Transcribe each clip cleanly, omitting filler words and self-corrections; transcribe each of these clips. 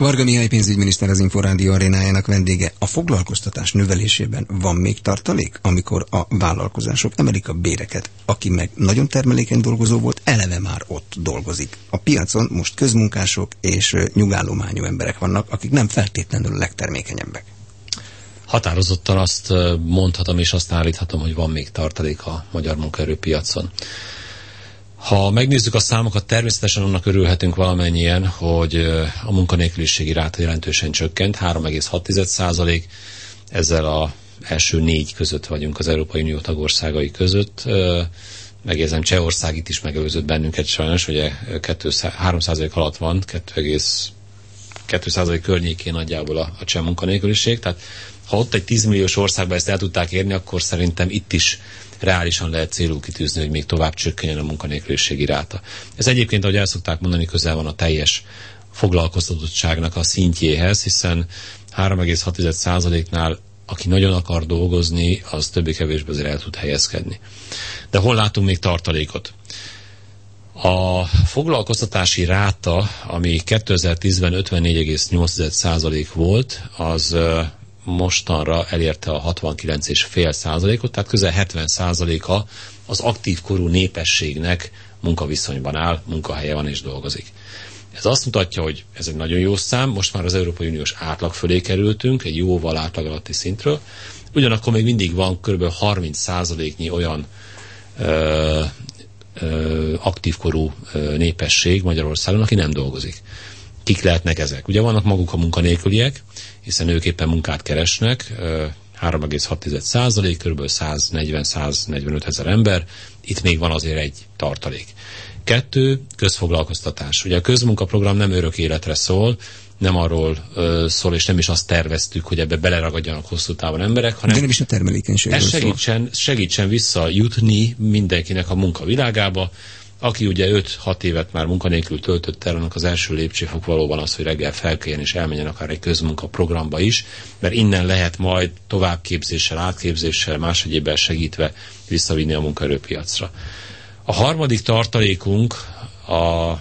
Varga Mihály pénzügyminiszter az Inforádió arénájának vendége. A foglalkoztatás növelésében van még tartalék, amikor a vállalkozások emelik a béreket, aki meg nagyon termelékeny dolgozó volt, eleve már ott dolgozik. A piacon most közmunkások és nyugállományú emberek vannak, akik nem feltétlenül a legtermékenyebbek. Határozottan azt mondhatom és azt állíthatom, hogy van még tartalék a magyar munkaerőpiacon. Ha megnézzük a számokat, természetesen annak örülhetünk valamennyien, hogy a munkanélküliségi ráta jelentősen csökkent, 3,6%, ezzel az első 4 között vagyunk az Európai Unió tagországai között. Megjegyzem, Csehország itt is megelőzött bennünket sajnos, ugye 3% alatt van, 2% környékén nagyjából a cseh munkanélküliség, tehát ha ott egy 10 milliós országban ezt el tudták érni, akkor szerintem itt is reálisan lehet célul kitűzni, hogy még tovább csökkenjen a munkanélküliségi ráta. Ez egyébként, ahogy el szokták mondani, közel van a teljes foglalkoztatottságnak a szintjéhez, hiszen 3,6%-nál aki nagyon akar dolgozni, az többé-kevésbé azért el tud helyezkedni. De hol látunk még tartalékot? A foglalkoztatási ráta, ami 2010-ben 54,8% volt, az mostanra elérte a 69,5%-ot, tehát közel 70%-a az aktív korú népességnek munkaviszonyban áll, munkahelye van és dolgozik. Ez azt mutatja, hogy ez egy nagyon jó szám, most már az Európai Uniós átlag fölé kerültünk, egy jóval átlag alatti szintről, ugyanakkor még mindig van kb. 30%-nyi olyan aktív korú népesség Magyarországon, aki nem dolgozik. Kik lehetnek ezek? Ugye vannak maguk a munkanélküliek, hiszen ők éppen munkát keresnek, 3,6%, kb. 140-145 ezer ember, itt még van azért egy tartalék. 2. Közfoglalkoztatás. Ugye a közmunkaprogram nem örök életre szól, nem arról szól, és nem is azt terveztük, hogy ebbe beleragadjanak hosszú távon emberek, hanem de nem is a termelékenységről segítsen visszajutni mindenkinek a munkavilágába. Aki ugye 5-6 évet már munkanélkül töltött el, annak az első lépcsőfok valóban az, hogy reggel felkeljen és elmenjen akár egy közmunkaprogramba is, mert innen lehet majd továbbképzéssel, átképzéssel, más egyébben segítve visszavinni a munkaerőpiacra. A harmadik tartalékunk a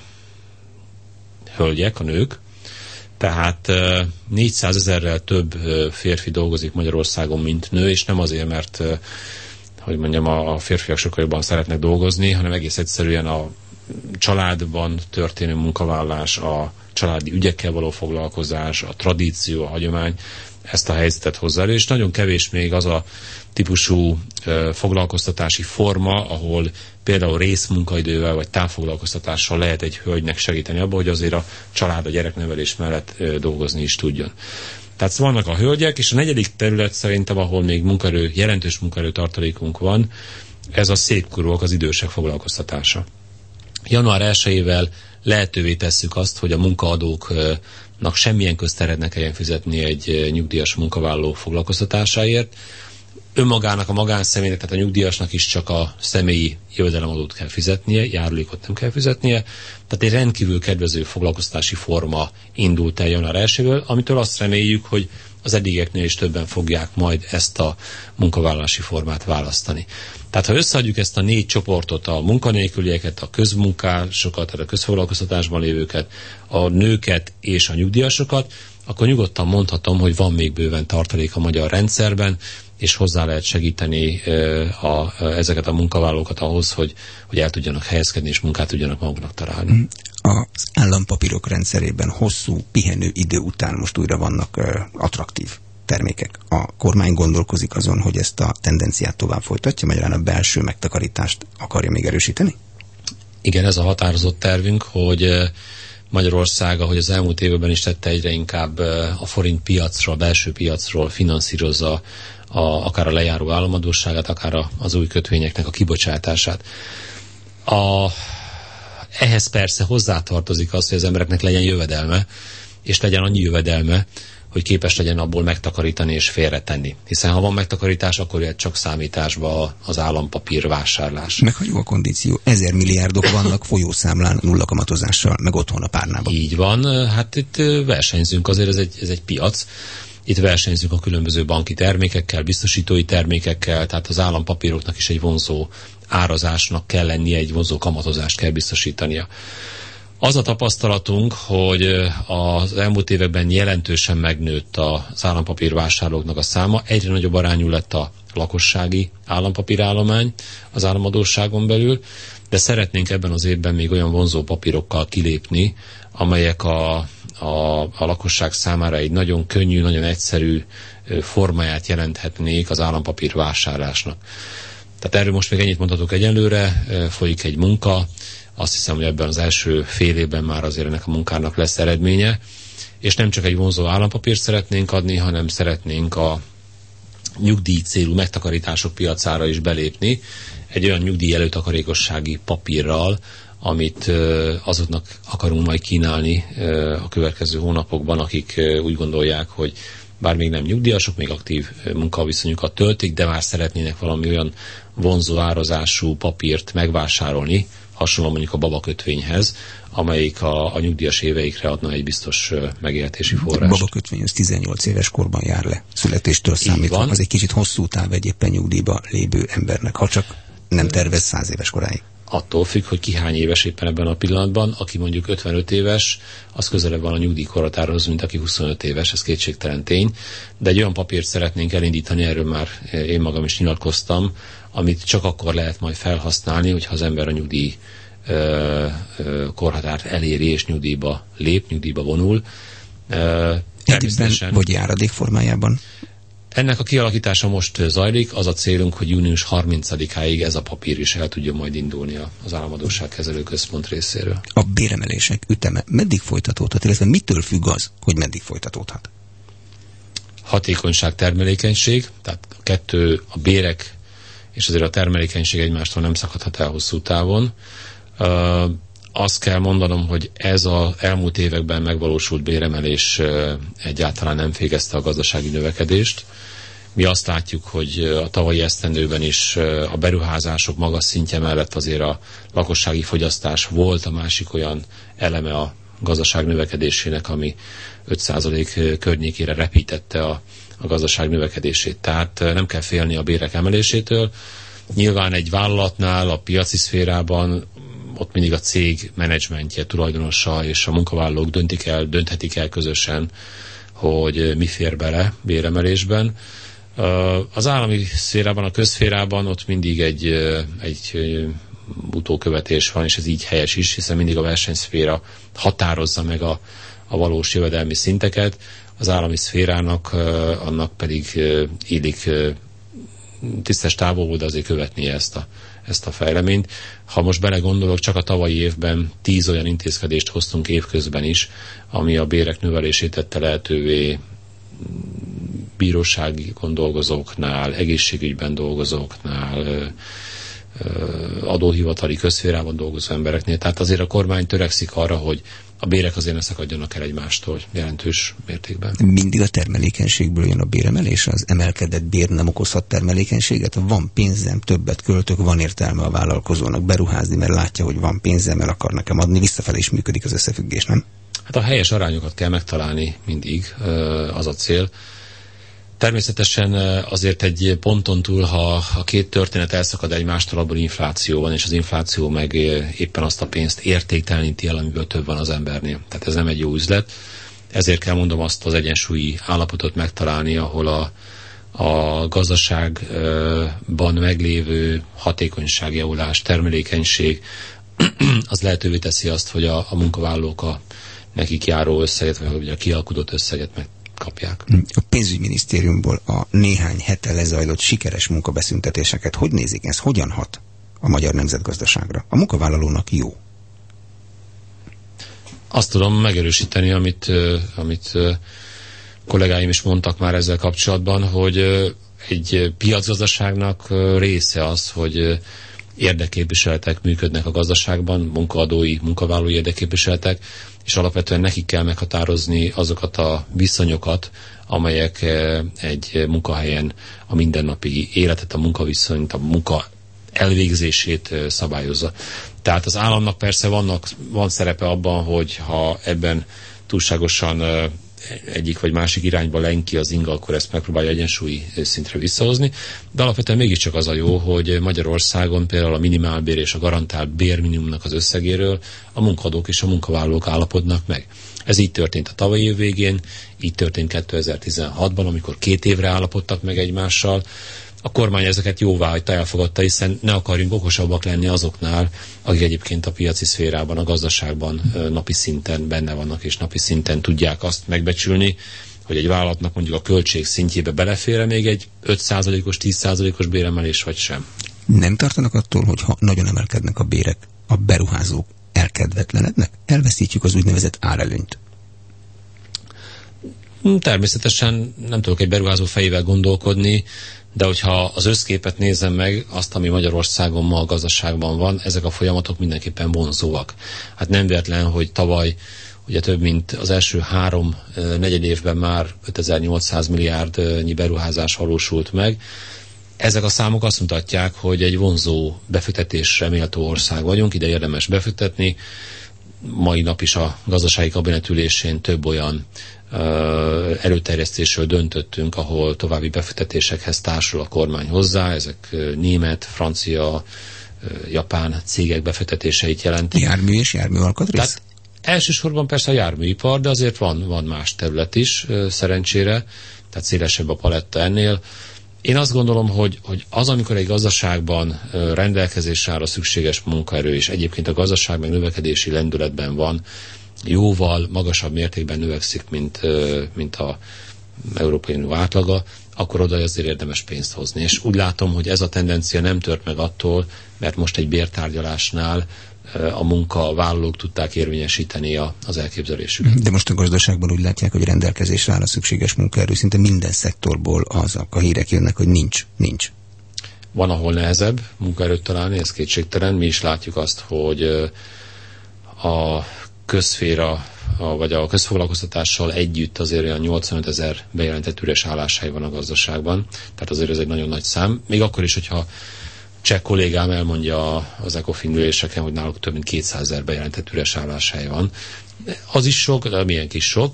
hölgyek, a nők, tehát 400 000-rel több férfi dolgozik Magyarországon, mint nő, és nem azért, mert hogy mondjam, a férfiak sokkal jobban szeretnek dolgozni, hanem egész egyszerűen a családban történő munkavállalás, a családi ügyekkel való foglalkozás, a tradíció, a hagyomány ezt a helyzetet hozzá elő, és nagyon kevés még az a típusú foglalkoztatási forma, ahol például részmunkaidővel vagy távfoglalkoztatással lehet egy hölgynek segíteni abban, hogy azért a család, a gyereknevelés mellett dolgozni is tudjon. Tehát vannak a hölgyek, és a negyedik terület szerintem, ahol még jelentős munkaerő tartalékunk van, ez a szépkorúak, az idősek foglalkoztatása. Január 1-ével lehetővé tesszük azt, hogy a munkaadóknak semmilyen közterhet ne kelljen fizetni egy nyugdíjas munkavállaló foglalkoztatásáért. Önmagának, a magánszemélynek, tehát a nyugdíjasnak is csak a személyi jövedelemadót kell fizetnie, járulékot nem kell fizetnie. Tehát egy rendkívül kedvező foglalkoztatási forma indult el január 1-ével, amitől azt reméljük, hogy az eddigeknél is többen fogják majd ezt a munkavállalási formát választani. Tehát ha összeadjuk ezt a 4 csoportot, a munkanélkülieket, a közmunkásokat, tehát a közfoglalkoztatásban lévőket, a nőket és a nyugdíjasokat, akkor nyugodtan mondhatom, hogy van még bőven tartalék a magyar rendszerben, és hozzá lehet segíteni ezeket a munkavállalókat ahhoz, hogy el tudjanak helyezkedni, és munkát tudjanak maguknak találni. Az állampapírok rendszerében hosszú pihenő idő után most újra vannak attraktív termékek. A kormány gondolkozik azon, hogy ezt a tendenciát tovább folytatja, magyarán a belső megtakarítást akarja még erősíteni? Igen, ez a határozott tervünk, hogy Magyarország, ahogy az elmúlt években is tette, egyre inkább a forint piacról, a belső piacról finanszírozza akár a lejáró államadósságát, akár az új kötvényeknek a kibocsátását. Ehhez persze hozzátartozik az, hogy az embereknek legyen jövedelme, és legyen annyi jövedelme, hogy képes legyen abból megtakarítani és félretenni. Hiszen ha van megtakarítás, akkor jött csak számításba az állampapír vásárlás. Meg ha jó a kondíció, 1000 milliárdok vannak folyószámlán nulla kamatozással, meg otthon a párnában. Így van, hát itt versenyzünk, azért ez egy piac. Itt versenyzünk a különböző banki termékekkel, biztosítói termékekkel, tehát az állampapíroknak is egy vonzó árazásnak kell lennie, egy vonzó kamatozást kell biztosítania. Az a tapasztalatunk, hogy az elmúlt években jelentősen megnőtt az állampapírvásárlóknak a száma, egyre nagyobb arányú lett a lakossági állampapírállomány az államadósságon belül, de szeretnénk ebben az évben még olyan vonzó papírokkal kilépni, amelyek a lakosság számára egy nagyon könnyű, nagyon egyszerű formáját jelenthetnék az állampapír vásárlásnak. Tehát erről most még ennyit mondhatok egyelőre, folyik egy munka, azt hiszem, hogy ebben az első fél évben már azért ennek a munkának lesz eredménye, és nem csak egy vonzó állampapírt szeretnénk adni, hanem szeretnénk a nyugdíj célú megtakarítások piacára is belépni, egy olyan nyugdíj előtakarékossági papírral, amit azoknak akarunk majd kínálni a következő hónapokban, akik úgy gondolják, hogy bár még nem nyugdíjasok, még aktív munkaviszonyukat töltik, de már szeretnének valami olyan vonzó árazású papírt megvásárolni, hasonlóan mondjuk a babakötvényhez, amelyik a nyugdíjas éveikre adna egy biztos megélhetési forrást. A babakötvény az 18 éves korban jár le, születéstől számítva. Az egy kicsit hosszú táv egy éppen nyugdíjba lévő embernek, ha csak nem tervez 100 éves koráig. Attól függ, hogy ki hány éves éppen ebben a pillanatban. Aki mondjuk 55 éves, az közelebb van a nyugdíjkorhatárhoz, mint aki 25 éves, ez kétségtelen tény. De egy olyan papírt szeretnénk elindítani, erről már én magam is nyilatkoztam, amit csak akkor lehet majd felhasználni, hogyha az ember a nyugdíj korhatárt eléri és nyugdíjba lép, nyugdíjba vonul. Természetesen, vagy járadék formájában? Ennek a kialakítása most zajlik, az a célunk, hogy június 30-áig ez a papír is el tudja majd indulni az Államadósságkezelő Központ részéről. A béremelések üteme meddig folytatódhat, illetve mitől függ az, hogy meddig folytatódhat? Hatékonyság, termelékenység, tehát a kettő, a bérek és azért a termelékenység egymástól nem szakadhat el hosszú távon. Azt kell mondanom, hogy ez az elmúlt években megvalósult béremelés egyáltalán nem fékezte a gazdasági növekedést. Mi azt látjuk, hogy a tavalyi esztendőben is a beruházások magas szintje mellett azért a lakossági fogyasztás volt a másik olyan eleme a gazdaság növekedésének, ami 5% környékére repítette a gazdaság növekedését. Tehát nem kell félni a bérek emelésétől. Nyilván egy vállalatnál, a piaci szférában ott mindig a cég menedzsmentje, tulajdonosa és a munkavállalók dönthetik el közösen, hogy mi fér bele béremelésben. Az állami szférában, a közszférában ott mindig egy utókövetés van, és ez így helyes is, hiszen mindig a versenyszféra határozza meg a valós jövedelmi szinteket, az állami szférának annak pedig illik tisztes távolból, de azért követnie ezt a fejleményt. Ha most belegondolok, csak a tavalyi évben 10 olyan intézkedést hoztunk évközben is, ami a bérek növelését tette lehetővé bíróságon dolgozóknál, egészségügyben dolgozóknál, adóhivatali közszférában dolgozó embereknél. Tehát azért a kormány törekszik arra, hogy a bérek azért ne szakadjanak el egymástól jelentős mértékben. Mindig a termelékenységből jön a béremelés? Az emelkedett bér nem okozhat termelékenységet? Van pénzem, többet költök, van értelme a vállalkozónak beruházni, mert látja, hogy van pénzem, mert akar nekem adni. Visszafelé is működik az összefüggés, nem? Hát a helyes arányokat kell megtalálni mindig, az a cél. Természetesen azért egy ponton túl, ha a két történet elszakad egymástól, abból infláció van, és az infláció meg éppen azt a pénzt értékteleníti el, amiből több van az embernél. Tehát ez nem egy jó üzlet. Ezért kell mondom azt az egyensúlyi állapotot megtalálni, ahol a gazdaságban meglévő hatékonyságjavulás, termelékenység, az lehetővé teszi azt, hogy a munkavállalók a nekik járó összeget, vagy a kialkudott összeget megkapják. A pénzügyminisztériumból a néhány hete lezajlott sikeres munkabeszüntetéseket hogy nézik? Ez hogyan hat a magyar nemzetgazdaságra? A munkavállalónak jó? Azt tudom megerősíteni, amit kollégáim is mondtak már ezzel kapcsolatban, hogy egy piacgazdaságnak része az, hogy érdekképviseletek működnek a gazdaságban, munkaadói, munkavállalói érdekképviseletek, és alapvetően nekik kell meghatározni azokat a viszonyokat, amelyek egy munkahelyen a mindennapi életet, a munkaviszonyt, a munka elvégzését szabályozza. Tehát az államnak persze van szerepe abban, hogy ha ebben túlságosan egyik vagy másik irányba lenki az inga, akkor ezt megpróbálja egyensúlyi szintre visszahozni. De alapvetően mégiscsak az a jó, hogy Magyarországon például a minimálbér és a garantált bérminimumnak az összegéről a munkadók és a munkavállalók állapodnak meg. Ez így történt a tavalyi év végén, így történt 2016-ban, amikor 2 évre állapodtak meg egymással. A kormány ezeket jóváhagyta, elfogadta, hiszen ne akarjunk okosabbak lenni azoknál, akik egyébként a piaci szférában, a gazdaságban napi szinten benne vannak, és napi szinten tudják azt megbecsülni, hogy egy vállalatnak mondjuk a költség szintjébe belefér még egy 5%-os, 10%-os béremelés, vagy sem. Nem tartanak attól, hogy ha nagyon emelkednek a bérek, a beruházók elkedvetlenednek? Elveszítjük az úgynevezett árelőnyt. Természetesen nem tudok egy beruházó fejével gondolkodni, de hogyha az összképet nézem meg, azt, ami Magyarországon ma a gazdaságban van, ezek a folyamatok mindenképpen vonzóak. Hát nem véletlen, hogy tavaly ugye több mint az első 3 negyed évben már 5800 milliárdnyi beruházás valósult meg. Ezek a számok azt mutatják, hogy egy vonzó befektetésre méltó ország vagyunk, ide érdemes befektetni. Mai nap is a gazdasági kabinetülésén több olyan előterjesztésről döntöttünk, ahol további befektetésekhez társul a kormány hozzá. Ezek német, francia, japán cégek befektetéseit jelentik. Jármű és járműalkatrész? Tehát elsősorban persze a járműipar, de azért van más terület is, szerencsére, tehát szélesebb a paletta ennél. Én azt gondolom, hogy az, amikor egy gazdaságban rendelkezésre áll a szükséges munkaerő, és egyébként a gazdaság meg növekedési lendületben van, jóval magasabb mértékben növekszik, mint a Európai Unió átlaga, akkor oda azért érdemes pénzt hozni. És úgy látom, hogy ez a tendencia nem tört meg attól, mert most egy bértárgyalásnál a munkavállalók tudták érvényesíteni az elképzelésüket. De most a gazdaságban úgy látják, hogy rendelkezésre áll a szükséges munkaerő, szinte minden szektorból azok a hírek jönnek, hogy nincs. Van, ahol nehezebb munkaerőt találni, ez kétségtelen. Mi is látjuk azt, hogy a közszféra, vagy a közfoglalkoztatással együtt azért olyan 85 000 bejelentett üres álláshely van a gazdaságban. Tehát azért ez egy nagyon nagy szám. Még akkor is, hogyha cseh kollégám elmondja az ECOFIN üléseken, hogy náluk több mint 200 000 bejelentett üres álláshely van. Az is sok, de milyen kis sok.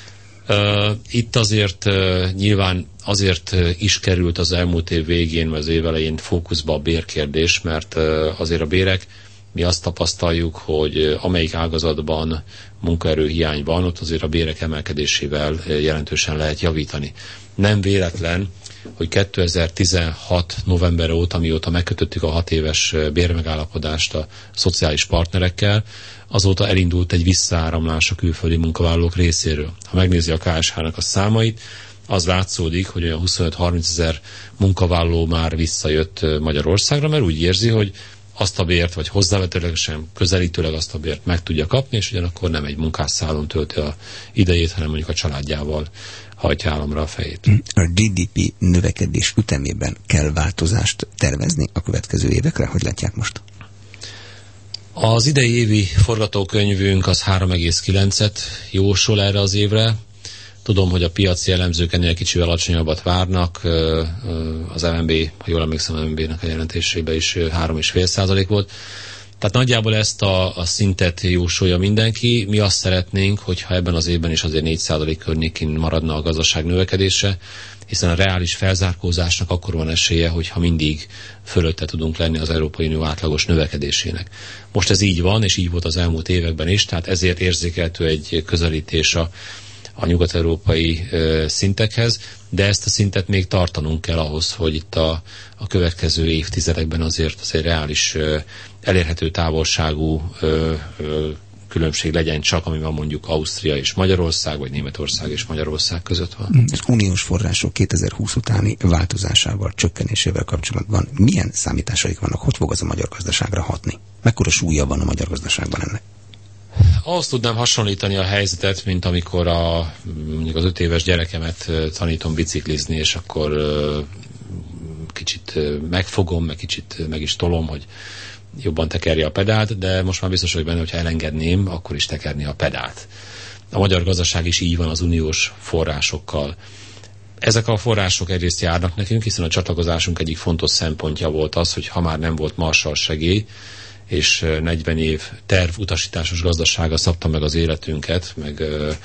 Itt azért nyilván azért is került az elmúlt év végén, vagy az év elején fókuszba a bérkérdés, mert azért a bérek, mi azt tapasztaljuk, hogy amelyik ágazatban munkaerőhiány van, ott azért a bérek emelkedésével jelentősen lehet javítani. Nem véletlen, hogy 2016 november óta, mióta megkötöttük a 6 éves bérmegállapodást a szociális partnerekkel, azóta elindult egy visszaáramlás a külföldi munkavállalók részéről. Ha megnézi a KSH-nak a számait, az látszódik, hogy olyan 25-30 000 munkavállaló már visszajött Magyarországra, mert úgy érzi, hogy azt a bért, vagy hozzávetőlegesen közelítőleg azt a bért meg tudja kapni, és ugyanakkor nem egy munkásszállón tölti a idejét, hanem mondjuk a családjával hajtja államra a fejét. A GDP növekedés ütemében kell változást tervezni a következő évekre? Hogy látják most? Az idei évi forgatókönyvünk az 3,9-et jósol erre az évre. Tudom, hogy a piaci elemzők ennél kicsivel alacsonyabbat várnak. Az MNB, ha jól emlékszem, a MNB-nek a jelentésében is 3,5% volt. Tehát nagyjából ezt a szintet jósolja mindenki. Mi azt szeretnénk, hogyha ebben az évben is azért 4% környékén maradna a gazdaság növekedése, hiszen a reális felzárkózásnak akkor van esélye, hogyha mindig fölötte tudunk lenni az Európai Unió átlagos növekedésének. Most ez így van, és így volt az elmúlt években is, tehát ezért érzékelhető egy közelítés a nyugat-európai szintekhez, de ezt a szintet még tartanunk kell ahhoz, hogy itt a következő évtizedekben azért reális elérhető távolságú különbség legyen csak, ami van mondjuk Ausztria és Magyarország, vagy Németország és Magyarország között van. Az uniós források 2020 utáni változásával, csökkenésével kapcsolatban milyen számításaik vannak? Hogy fog az a magyar gazdaságra hatni? Mekkora súlya van a magyar gazdaságban ennek? Ahhoz tudnám hasonlítani a helyzetet, mint amikor mondjuk az 5 éves gyerekemet tanítom biciklizni, és akkor kicsit megfogom, meg kicsit meg is tolom, hogy jobban tekerje a pedált, de most már biztos vagyok benne, hogyha elengedném, akkor is tekerni a pedált. A magyar gazdaság is így van az uniós forrásokkal. Ezek a források egyrészt járnak nekünk, hiszen a csatlakozásunk egyik fontos szempontja volt az, hogy ha már nem volt Marshall segély, és 40 év tervutasításos gazdasága szabta meg az életünket, meg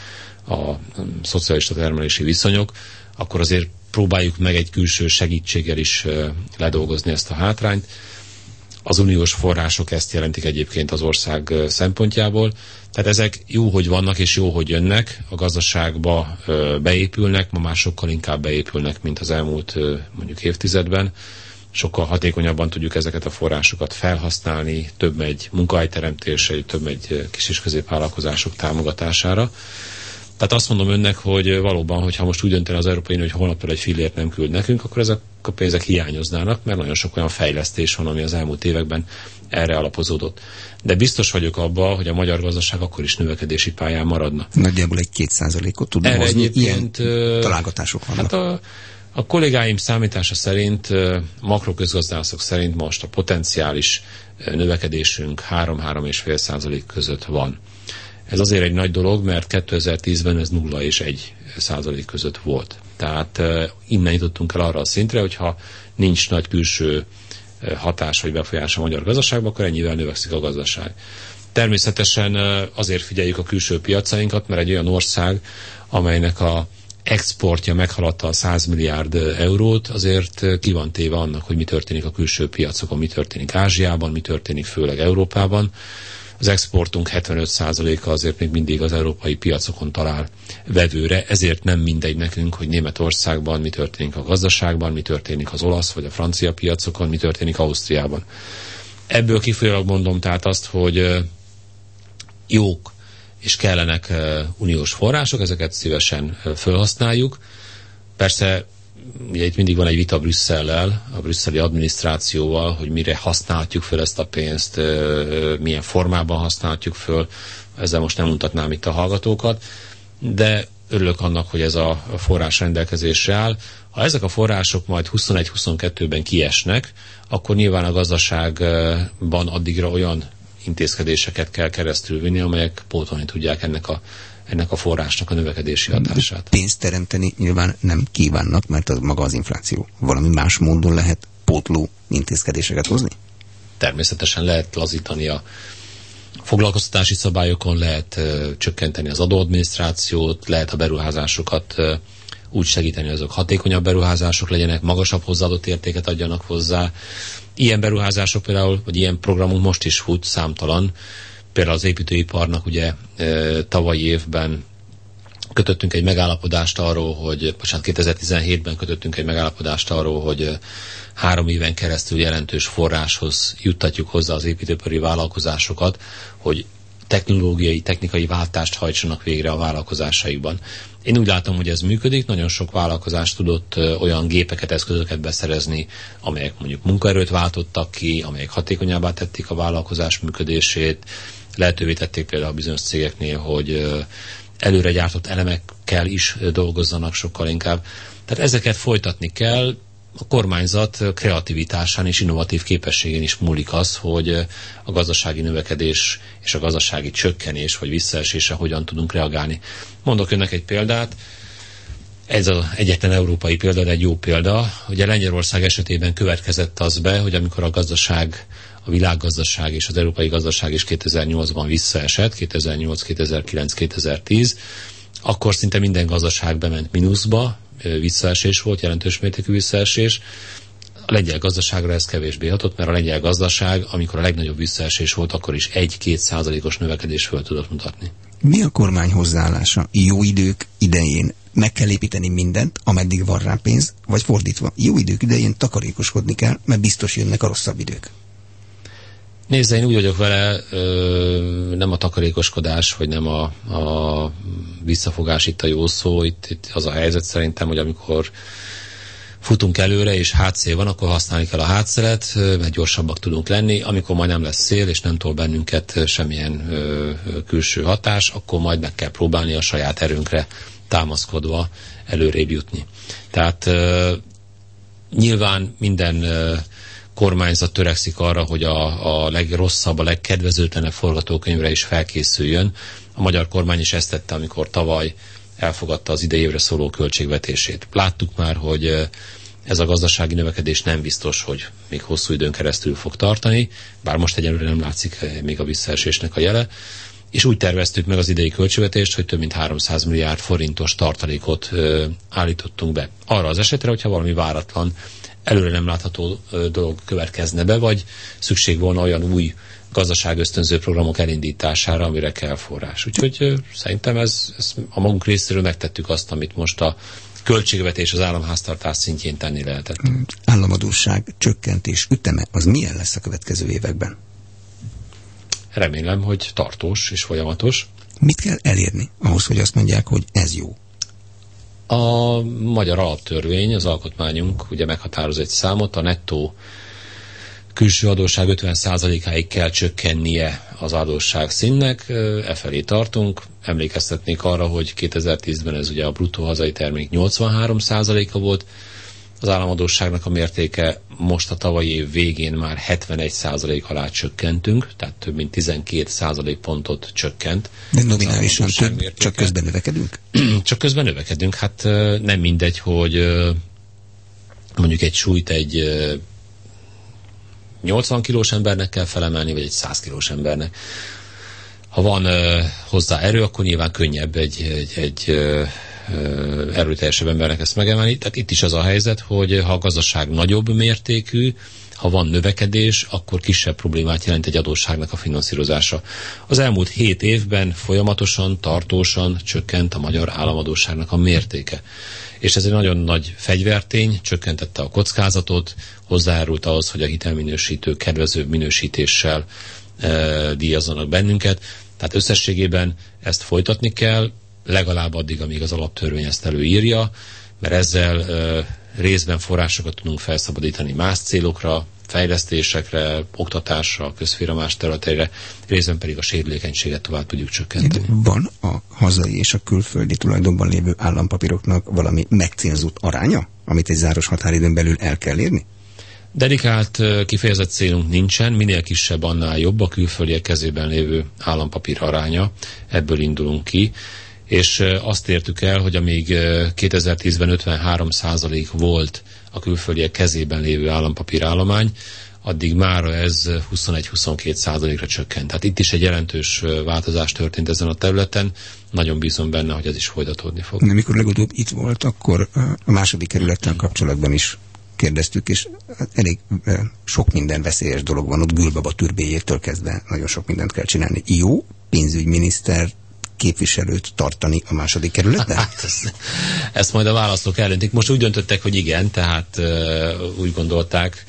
a szocialista termelési viszonyok, akkor azért próbáljuk meg egy külső segítséggel is ledolgozni ezt a hátrányt. Az uniós források ezt jelentik egyébként az ország szempontjából. Tehát ezek jó, hogy vannak, és jó, hogy jönnek, a gazdaságba beépülnek, ma már sokkal inkább beépülnek, mint az elmúlt mondjuk évtizedben. Sokkal hatékonyabban tudjuk ezeket a forrásokat felhasználni, több megy munkahelyteremtésre, több megy kis- és középvállalkozások támogatására. Tehát azt mondom önnek, hogy valóban, hogyha most úgy döntene az Európai Unió, hogy holnaptól egy fillért nem küld nekünk, akkor ezek a pénzek hiányoznának, mert nagyon sok olyan fejlesztés van, ami az elmúlt években erre alapozódott. De biztos vagyok abban, hogy a magyar gazdaság akkor is növekedési pályán maradna. Nagyjából egy 2%-ot tudunk hozni, ilyen találgatások vannak. Hát a kollégáim számítása szerint, makroközgazdászok szerint most a potenciális növekedésünk 3-3,5% között van. Ez azért egy nagy dolog, mert 2010-ben ez 0 és 1% között volt. Tehát innen jutottunk el arra a szintre, hogyha nincs nagy külső hatás vagy befolyás a magyar gazdaságban, akkor ennyivel növekszik a gazdaság. Természetesen azért figyeljük a külső piacainkat, mert egy olyan ország, amelynek a exportja meghaladta a 100 milliárd eurót, azért ki van téve annak, hogy mi történik a külső piacokon, mi történik Ázsiában, mi történik főleg Európában. Az exportunk 75%-a azért még mindig az európai piacokon talál vevőre, ezért nem mindegy nekünk, hogy Németországban mi történik a gazdaságban, mi történik az olasz vagy a francia piacokon, mi történik Ausztriában. Ebből kifolyólag mondom tehát azt, hogy jók és kellenek uniós források, ezeket szívesen felhasználjuk. Persze ugye itt mindig van egy vita Brüsszellel, a brüsszeli adminisztrációval, hogy mire használhatjuk föl ezt a pénzt, milyen formában használhatjuk föl, ezzel most nem mutatnám itt a hallgatókat, de örülök annak, hogy ez a forrás rendelkezésre áll. Ha ezek a források majd 21-22-ben kiesnek, akkor nyilván a gazdaságban addigra olyan intézkedéseket kell keresztülvinni, amelyek pótolni tudják ennek a forrásnak a növekedési hatását. Pénzt teremteni nyilván nem kívánnak, mert az maga az infláció. Valami más módon lehet pótló intézkedéseket hozni? Természetesen lehet lazítani a foglalkoztatási szabályokon, lehet csökkenteni az adóadminisztrációt, lehet a beruházásokat úgy segíteni, hogy azok hatékonyabb beruházások legyenek, magasabb hozzáadott értéket adjanak hozzá. Ilyen beruházások például, vagy ilyen programunk most is fut, számtalan. Például az építőiparnak ugye tavalyi évben kötöttünk egy megállapodást arról, hogy 2017-ben kötöttünk egy megállapodást arról, hogy 3 éven keresztül jelentős forráshoz juttatjuk hozzá az építőipari vállalkozásokat, hogy technikai váltást hajtsanak végre a vállalkozásaikban. Én úgy látom, hogy ez működik, nagyon sok vállalkozás tudott olyan gépeket, eszközöket beszerezni, amelyek mondjuk munkaerőt váltottak ki, amelyek hatékonyabbá tették a vállalkozás működését, lehetővé tették például a bizonyos cégeknél, hogy előre gyártott elemekkel is dolgozzanak sokkal inkább. Tehát ezeket folytatni kell, a kormányzat kreativitásán és innovatív képességén is múlik az, hogy a gazdasági növekedés és a gazdasági csökkenés vagy visszaesésre hogyan tudunk reagálni. Mondok önnek egy példát, ez az egyetlen európai példa, de egy jó példa. Ugye Lengyelország esetében következett az be, hogy amikor a gazdaság, a világgazdaság és az európai gazdaság is 2008-ban visszaesett, 2008, 2009, 2010, akkor szinte minden gazdaság bement mínuszba, visszaesés volt, jelentős mértékű visszaesés. A lengyel gazdaságra ez kevésbé hatott, mert a lengyel gazdaság, amikor a legnagyobb visszaesés volt, akkor is 1-2% növekedés föl tudott mutatni. Mi a kormány hozzáállása? Jó idők idején meg kell építeni mindent, ameddig van rá pénz, vagy fordítva, jó idők idején takarékoskodni kell, mert biztos jönnek a rosszabb idők? Nézze, én úgy vagyok vele, nem a takarékoskodás, vagy nem a visszafogás itt a jó szó, itt az a helyzet szerintem, hogy amikor futunk előre, és hátszél van, akkor használni kell a hátszelet, mert gyorsabbak tudunk lenni. Amikor majd nem lesz szél, és nem tol bennünket semmilyen külső hatás, akkor majd meg kell próbálni a saját erőnkre támaszkodva előrébb jutni. Tehát nyilván minden kormányzat törekszik arra, hogy a legrosszabb, a legkedvezőtlenebb forgatókönyvre is felkészüljön. A magyar kormány is ezt tette, amikor tavaly elfogadta az idei évre szóló költségvetését. Láttuk már, hogy ez a gazdasági növekedés nem biztos, hogy még hosszú időn keresztül fog tartani, bár most egyelőre nem látszik még a visszaesésnek a jele, és úgy terveztük meg az idei költségvetést, hogy több mint 300 milliárd forintos tartalékot állítottunk be. Arra az esetre, hogyha valami váratlan, előre nem látható dolog következne be, vagy szükség volna olyan új gazdaságösztönző programok elindítására, amire kell forrás. Úgyhogy szerintem ez a magunk részéről megtettük azt, amit most a költségvetés az államháztartás szintjén tenni lehetett. Államadósság csökkentés üteme, az milyen lesz a következő években? Remélem, hogy tartós és folyamatos. Mit kell elérni ahhoz, hogy azt mondják, hogy ez jó? A magyar alaptörvény, az alkotmányunk ugye meghatároz egy számot, a nettó külső adósság 50%-áig kell csökkennie az adósság színnek, felé tartunk. Emlékeztetnék arra, hogy 2010-ben ez ugye a bruttó hazai termék 83%-a volt, az államadósságnak a mértéke most a tavalyi év végén már 71% alá csökkentünk, tehát több mint 12% pontot csökkent. De nominálisan több, csak közben növekedünk? Csak közben növekedünk, hát nem mindegy, hogy mondjuk egy súlyt egy 80 kilós embernek kell felemelni, vagy egy 100 kilós embernek. Ha van hozzá erő, akkor nyilván könnyebb egy erőteljesebb embernek ezt megemelni. Tehát itt is az a helyzet, hogy ha a gazdaság nagyobb mértékű, ha van növekedés, akkor kisebb problémát jelent egy adósságnak a finanszírozása. Az elmúlt 7 évben folyamatosan, tartósan csökkent a magyar államadósságnak a mértéke. És ez egy nagyon nagy fegyvertény, csökkentette a kockázatot, hozzájárult ahhoz, hogy a hitelminősítők kedvezőbb minősítéssel díjazzanak bennünket. Tehát összességében ezt folytatni kell, legalább addig, amíg az alaptörvény ezt előírja, mert ezzel részben forrásokat tudunk felszabadítani más célokra, fejlesztésekre, oktatásra, közszféra más területeire, részben pedig a sérülékenységet tovább tudjuk csökkenteni. Van a hazai és a külföldi tulajdonban lévő állampapíroknak valami megcélzott aránya, amit egy záros határidőn belül el kell érni? Dedikált, kifejezett célunk nincsen, minél kisebb, annál jobb a külföldiek kezében lévő állampapír aránya, ebből indulunk ki, és azt értük el, hogy amíg 2010-ben 53% volt a külföldiek kezében lévő állampapírállomány, addig mára ez 21-22%-ra csökkent. Tehát itt is egy jelentős változás történt ezen a területen, nagyon bízom benne, hogy ez is folytatódni fog. Amikor legutóbb itt volt, akkor a második kerülettel kapcsolatban is kérdeztük, és elég sok minden veszélyes dolog van ott, Gülbaba türbéjétől kezdve nagyon sok mindent kell csinálni. Jó pénzügyminiszter képviselőt tartani a második kerületben? Hát ezt majd a választók eldöntik. Most úgy döntöttek, hogy igen, tehát úgy gondolták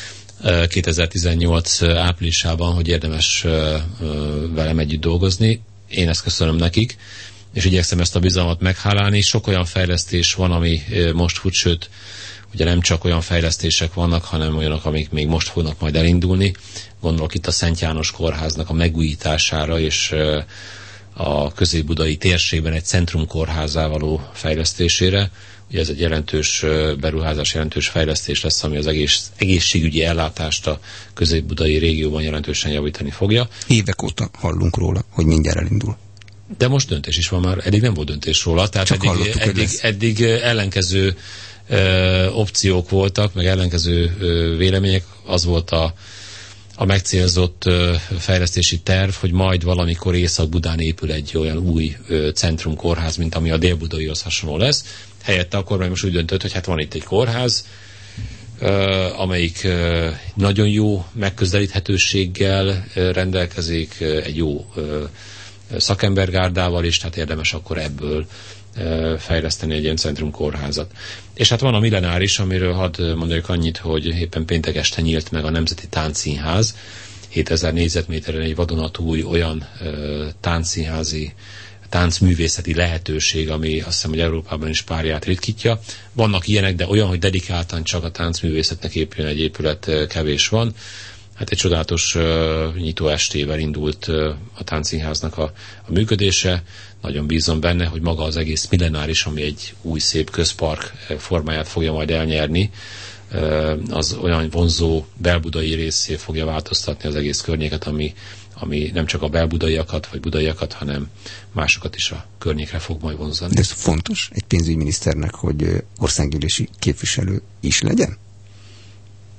2018 áprilisában, hogy érdemes velem együtt dolgozni. Én ezt köszönöm nekik, és igyekszem ezt a bizalmat meghálálni. Sok olyan fejlesztés van, ami most fut, sőt, ugye nem csak olyan fejlesztések vannak, hanem olyanok, amik még most fognak majd elindulni. Gondolok itt a Szent János Kórháznak a megújítására, és a közép-budai térségben egy centrumkórházzá való fejlesztésére. Ugye ez egy jelentős beruházás, jelentős fejlesztés lesz, ami az egészségügyi ellátást a közép-budai régióban jelentősen javítani fogja. Évek óta hallunk róla, hogy mindjárt elindul. De most döntés is van már, eddig nem volt döntés róla, tehát eddig ellenkező opciók voltak, meg ellenkező vélemények. Az volt a megcélzott fejlesztési terv, hogy majd valamikor Észak-Budán épül egy olyan új centrumkórház, mint ami a dél-budaihoz hasonló lesz. Helyette a kormány most úgy döntött, hogy hát van itt egy kórház, amelyik nagyon jó megközelíthetőséggel rendelkezik, egy jó szakembergárdával is, tehát érdemes akkor ebből fejleszteni egy ilyen centrumkórházat. És hát van a Millenáris, amiről hadd mondjuk annyit, hogy éppen péntek este nyílt meg a Nemzeti Táncszínház. 7000 négyzetméteren egy vadonatúj olyan táncszínházi, táncművészeti lehetőség, ami azt hiszem, hogy Európában is párját ritkítja. Vannak ilyenek, de olyan, hogy dedikáltan csak a táncművészetnek épüljön egy épület, kevés van. Hát egy csodálatos nyitó estével indult a táncszínháznak a működése. Nagyon bízom benne, hogy maga az egész Millenáris, ami egy új szép közpark formáját fogja majd elnyerni, az olyan vonzó belbudai részé fogja változtatni az egész környéket, ami nem csak a belbudaiakat vagy budaiakat, hanem másokat is a környékre fog majd vonzani. De ez fontos egy pénzügyminiszternek, hogy országgyűlési képviselő is legyen?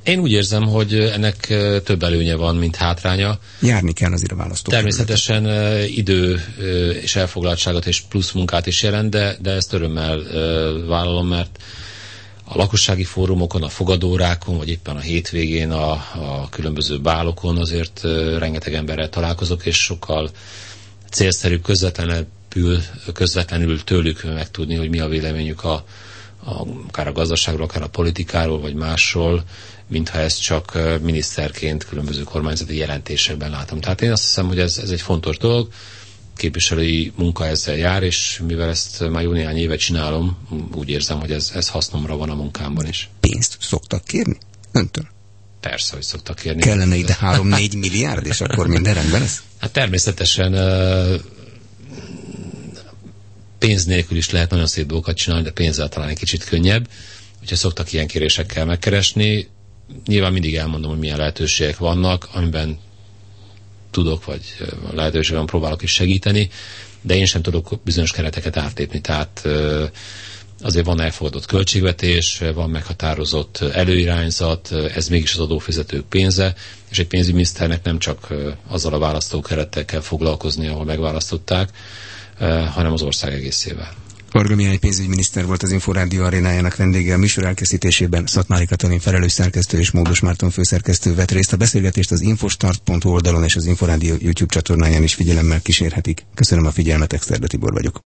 Én úgy érzem, hogy ennek több előnye van, mint hátránya. Járni kell azért a választók. Természetesen idő és elfoglaltságot és plusz munkát is jelent, de ezt örömmel vállalom, mert a lakossági fórumokon, a fogadórákon, vagy éppen a hétvégén a különböző bálokon azért rengeteg emberrel találkozok, és sokkal célszerűbb közvetlenül tőlük megtudni, hogy mi a véleményük akár a gazdaságról, akár a politikáról, vagy másról, mintha ezt csak miniszterként különböző kormányzati jelentésekben látom. Tehát én azt hiszem, hogy ez egy fontos dolog, képviselői munka ezzel jár, és mivel ezt már jó néhány éve csinálom, úgy érzem, hogy ez hasznomra van a munkámban is. Pénzt szoktak kérni öntől? Persze, hogy szoktak kérni. Kellene ide 3-4 milliárd, és akkor minden rendben lesz? Hát természetesen pénz nélkül is lehet nagyon szép dolgokat csinálni, de pénzzel talán egy kicsit könnyebb. Úgyhogy szoktak ilyen kérésekkel megkeresni. Nyilván mindig elmondom, hogy milyen lehetőségek vannak, amiben tudok, vagy lehetőségben próbálok is segíteni, de én sem tudok bizonyos kereteket átlépni. Tehát azért van elfogadott költségvetés, van meghatározott előirányzat, ez mégis az adófizetők pénze, és egy pénzügyminiszternek nem csak azzal a választókerettel kell foglalkozni, ahol megválasztották, hanem az ország egészével. Varga Mihály pénzügyminiszter volt az Inforádió arénájának vendége. A műsor elkészítésében Szatmári Katalin felelős szerkesztő és Módos Márton főszerkesztő vett részt. A beszélgetést az infostart.hu oldalon és az Inforádió YouTube csatornáján is figyelemmel kísérhetik. Köszönöm a figyelmet, Exterde Tibor vagyok.